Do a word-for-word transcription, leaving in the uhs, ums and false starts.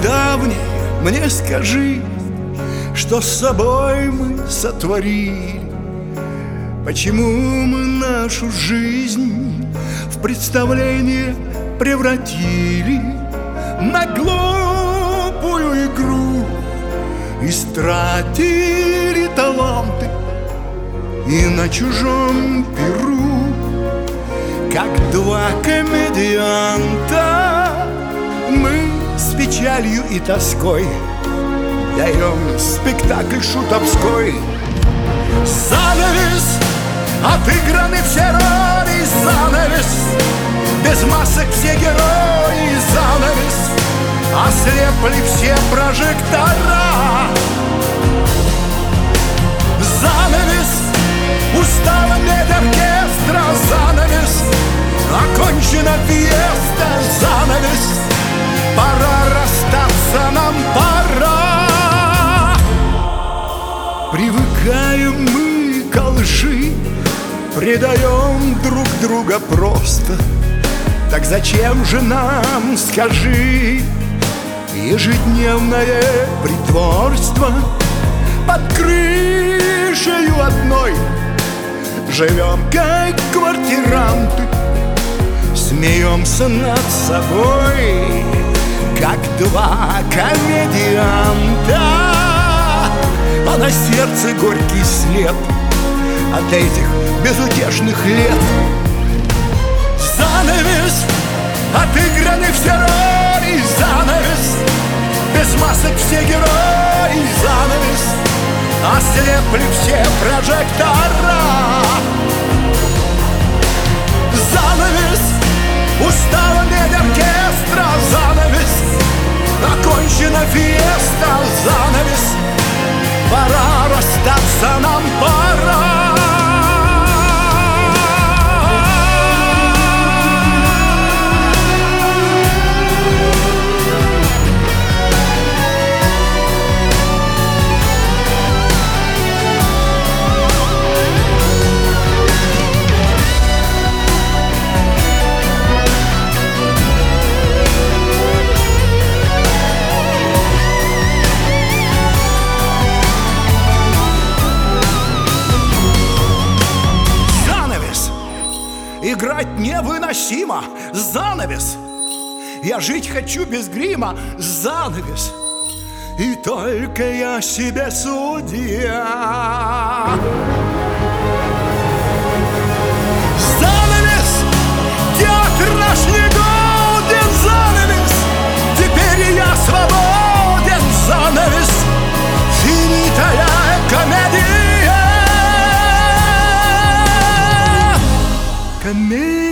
давней мне скажи, что с собой мы сотворили? Почему мы нашу жизнь в представление превратили? На глупую игру истратили таланты, и на чужом перу, как два комедианта, мы с печалью и тоской даем спектакль шутовской. Занавес, отыграны все роли, занавес, без масок все герои, занавес, ослепли все прожектора. Занавес, устала медь оркестра, занавес, окончена фиеста, занавес, пора расстаться, нам пора. Привыкаем мы ко лжи, предаем друг друга просто. Так зачем же нам, скажи, ежедневное притворство? Под крышею одной живем, как квартиранты, смеемся над собой, как два комедианта. А на сердце горький след от этих безутешных лет. Занавес, отыграны все роли, занавес, без масок все герои, занавес, ослепли все прожектора. Занавес, устала медь оркестра, занавес, окончена фиеста, занавес, пора расстаться, нам пора. Играть невыносимо, занавес. Я жить хочу без грима, занавес. И только я себе судья. Занавес, театр наш не голоден, занавес. Теперь я свободен, занавес. Финитая комедия. Комедия.